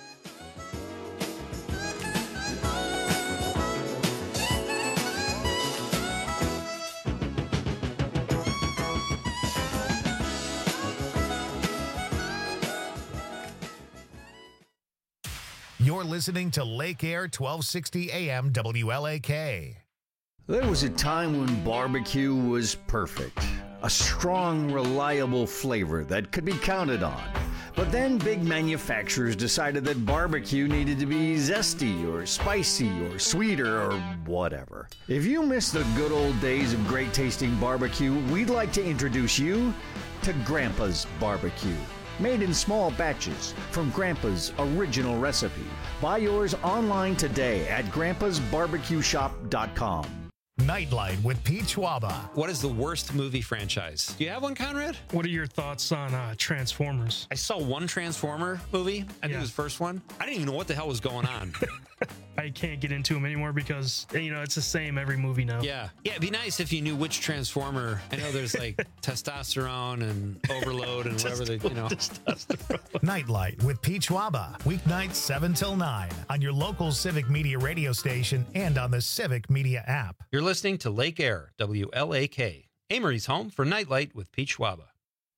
You're listening to Lake Air twelve sixty A M W L A K. There was a time when barbecue was perfect. A strong, reliable flavor that could be counted on. But then big manufacturers decided that barbecue needed to be zesty or spicy or sweeter or whatever. If you miss the good old days of great tasting barbecue, we'd like to introduce you to Grandpa's Barbecue. Made in small batches from Grandpa's original recipe. Buy yours online today at grandpas barbecue shop dot com. Nightlight with Pete Schwaba. What is the worst movie franchise? Do you have one, Conrad? What are your thoughts on uh, Transformers? I saw one Transformer movie. I think Yeah. it was the first one. I didn't even know what the hell was going on. I can't get into them anymore because, you know, it's the same every movie now. Yeah. Yeah, it'd be nice if you knew which Transformer. I know there's like testosterone and overload and whatever they, you know. Nightlight with Pete Schwaba. Weeknights seven till nine on your local Civic Media radio station and on the Civic Media app. You're listening to Lake Air, W L A K, Amory's home for Nightlight with Pete Schwaba.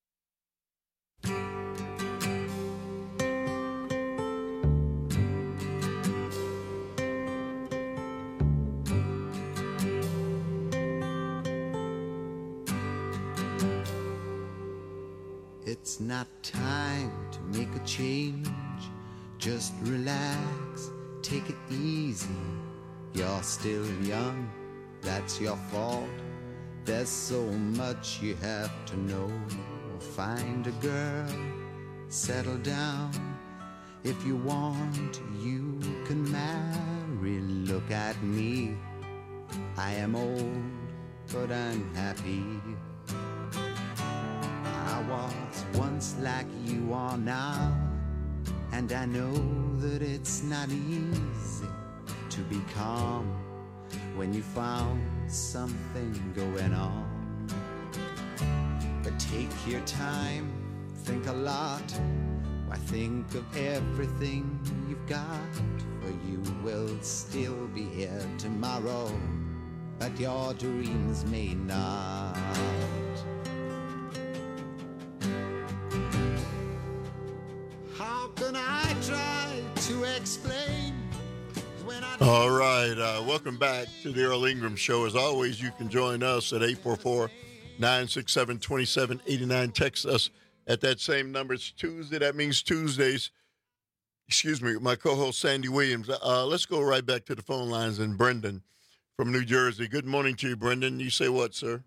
It's not time to make a change. Just relax, take it easy. You're still young, that's your fault. There's so much you have to know. Find a girl, settle down. If you want, you can marry. Look at me, I am old, but I'm happy. I was once like you are now, and I know that it's not easy to be calm when you found something going on. But take your time, think a lot. Why, think of everything you've got, for you will still be here tomorrow, but your dreams may not. How can I try to explain when I... All right. Uh, welcome back to the Earl Ingram Show. As always, you can join us at eight four four, nine six seven, two seven eight nine. Text us at that same number. It's Tuesday. That means Tuesdays. Excuse me, my co-host Sandy Williams. Uh, let's go right back to the phone lines. And Brendan from New Jersey. Good morning to you, Brendan. You say what, sir?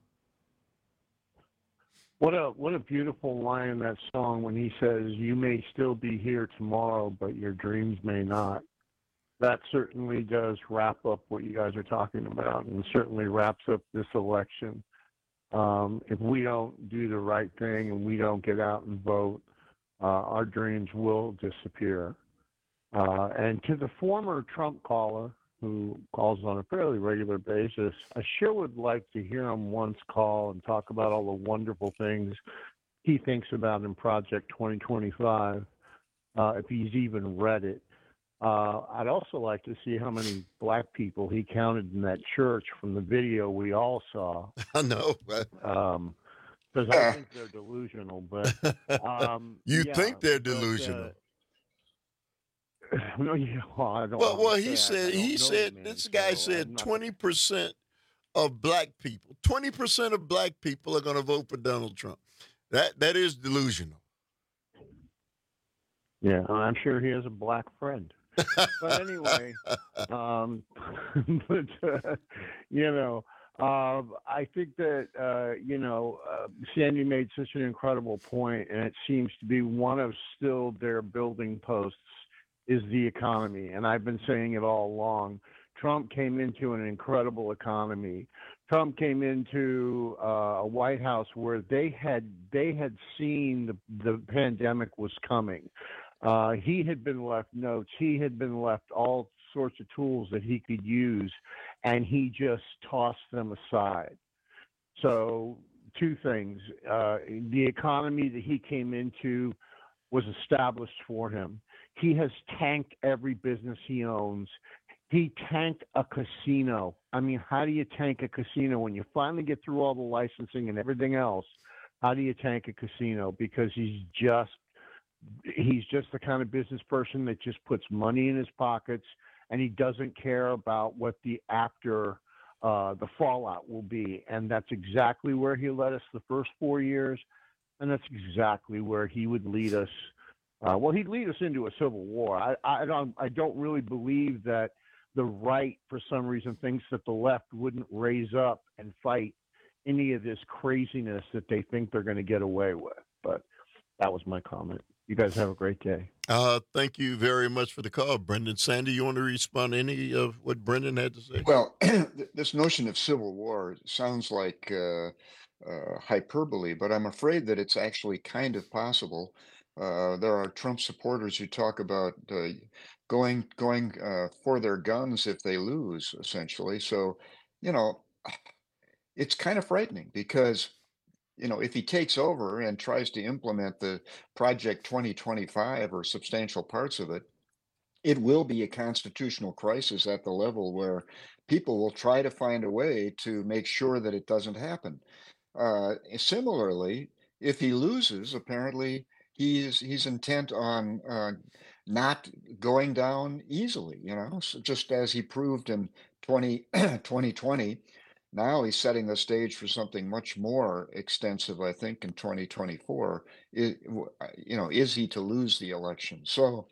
What a what a beautiful line in that song when he says, "You may still be here tomorrow, but your dreams may not." That certainly does wrap up what you guys are talking about, and certainly wraps up this election. Um, if we don't do the right thing and we don't get out and vote, uh, our dreams will disappear. Uh, and to the former Trump caller, who calls on a fairly regular basis, I sure would like to hear him once call and talk about all the wonderful things he thinks about in Project twenty twenty-five, uh, if he's even read it. Uh, I'd also like to see how many black people he counted in that church from the video we all saw. I know. Um, because I think they're delusional, but um, you yeah, think they're but, delusional? Uh, no, yeah, well, I don't Well, well, he understand. I said don't he know said the man, this guy so said I'm not- twenty percent of black people, twenty percent of black people are going to vote for Donald Trump. That that is delusional. Yeah, I'm sure he has a black friend. But anyway, um, but uh, you know, uh, I think that uh, you know, uh, Sandy made such an incredible point, and it seems to be one of still their building posts is the economy. And I've been saying it all along. Trump came into an incredible economy. Trump came into uh, a White House where they had they had seen the, the pandemic was coming. Uh, he had been left notes. He had been left all sorts of tools that he could use, and he just tossed them aside. So two things. Uh, the economy that he came into was established for him. He has tanked every business he owns. He tanked a casino. I mean, how do you tank a casino when you finally get through all the licensing and everything else? How do you tank a casino? Because he's just he's just the kind of business person that just puts money in his pockets, and he doesn't care about what the after uh, the fallout will be. And that's exactly where he led us the first four years, and that's exactly where he would lead us. Uh, well, he'd lead us into a civil war. I, I don't I don't really believe that the right, for some reason, thinks that the left wouldn't raise up and fight any of this craziness that they think they're going to get away with. But that was my comment. You guys have a great day. Uh, thank you very much for the call, Brendan. Sandy, you want to respond to any of what Brendan had to say? Well, this notion of civil war sounds like uh, uh, hyperbole, but I'm afraid that it's actually kind of possible. Uh, there are Trump supporters who talk about uh, going going uh, for their guns if they lose, essentially. So, you know, it's kind of frightening because, you know, if he takes over and tries to implement the Project twenty twenty-five or substantial parts of it, it will be a constitutional crisis at the level where people will try to find a way to make sure that it doesn't happen. Uh, similarly, if he loses, apparently he's he's intent on uh, not going down easily. You know, so just as he proved in twenty twenty. Now he's setting the stage for something much more extensive, I think, in twenty twenty-four. It, you know, is he to lose the election? So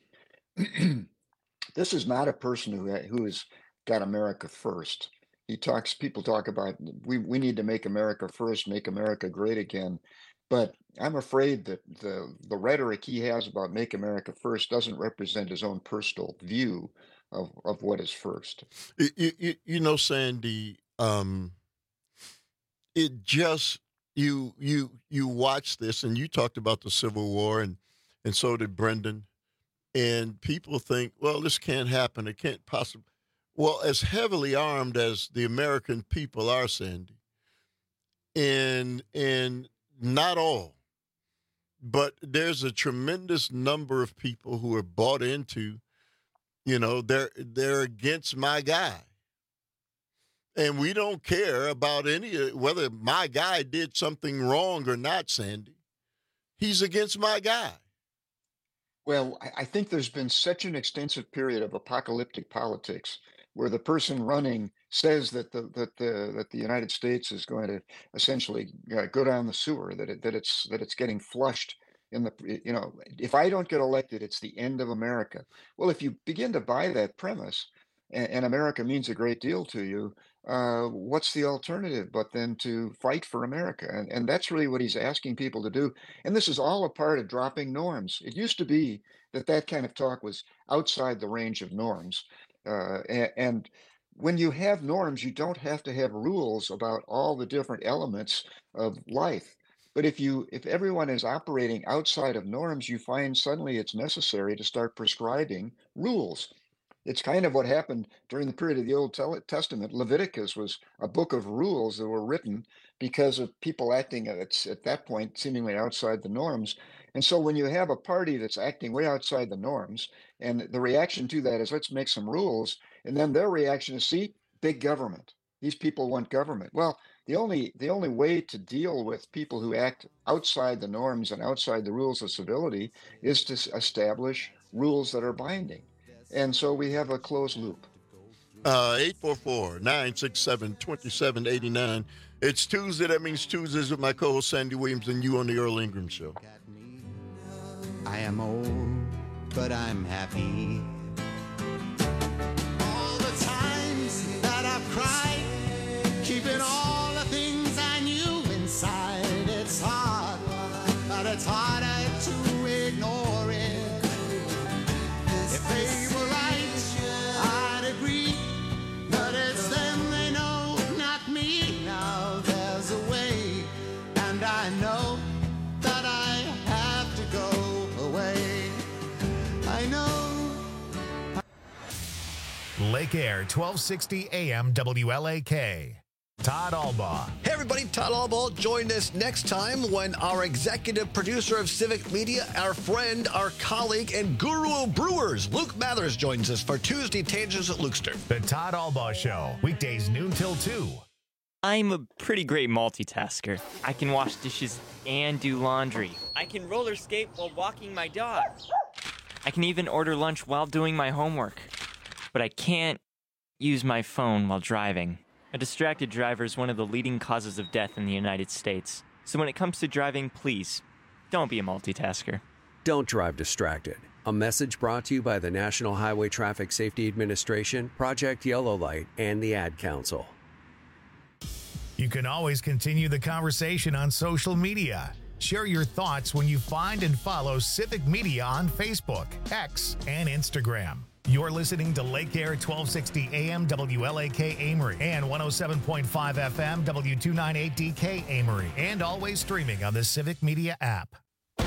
this is not a person who who has got America first. He talks. People talk about we we need to make America first, make America great again. But I'm afraid that the the rhetoric he has about make America first doesn't represent his own personal view of of what is first. You, you, you know, Sandy. Um, it just you you you watch this, and you talked about the Civil War, and and so did Brendan, and people think, well, this can't happen. It can't possibly. Well, as heavily armed as the American people are, Sandy, and and not all, but there's a tremendous number of people who are bought into, you know, they're they're against my guy. And we don't care about any whether my guy did something wrong or not, Sandy. He's against my guy. Well, I think there's been such an extensive period of apocalyptic politics where the person running says that the that the that the United States is going to essentially uh, go down the sewer, that it, that it's that it's getting flushed in the, you know, if I don't get elected, it's the end of America. Well, if you begin to buy that premise, and, and America means a great deal to you, uh, what's the alternative but then to fight for America? And, and that's really what he's asking people to do. And this is all a part of dropping norms. It used to be that that kind of talk was outside the range of norms. Uh, and, and when you have norms, you don't have to have rules about all the different elements of life. But if you if everyone is operating outside of norms, you find suddenly it's necessary to start prescribing rules. It's kind of what happened during the period of the Old Testament. Leviticus was a book of rules that were written because of people acting at, at that point seemingly outside the norms. And so when you have a party that's acting way outside the norms, and the reaction to that is, let's make some rules, and then their reaction is, see, big government. These people want government. Well, the only the only way to deal with people who act outside the norms and outside the rules of civility is to establish rules that are binding. And so we have a closed loop. Uh, eight four four, nine six seven, two seven eight nine. It's Tuesday. That means Tuesdays with my co-host Sandy Williams and you on the Earl Ingram Show. I am old, but I'm happy. All the times that I've cried, keeping all the things I knew inside. It's hard, but it's harder to ignore it. If they were right, I'd agree. But it's them they know, not me. Now there's a way, and I know that I have to go away. I know. Lake Air, twelve sixty A M W L A K. Todd Albaugh. Hey everybody, Todd Albaugh. Join us next time when our executive producer of Civic Media, our friend, our colleague, and guru of brewers, Luke Mathers, joins us for Tuesday Tangents at Lukester. The Todd Albaugh Show, weekdays noon till two. I'm a pretty great multitasker. I can wash dishes and do laundry. I can roller skate while walking my dog. I can even order lunch while doing my homework. But I can't use my phone while driving. A distracted driver is one of the leading causes of death in the United States. So when it comes to driving, please, don't be a multitasker. Don't drive distracted. A message brought to you by the National Highway Traffic Safety Administration, Project Yellow Light, and the Ad Council. You can always continue the conversation on social media. Share your thoughts when you find and follow Civic Media on Facebook, X, and Instagram. You're listening to Lake Air twelve sixty A M W L A K Amory and one oh seven point five F M W two ninety-eight D K Amory, and always streaming on the Civic Media app.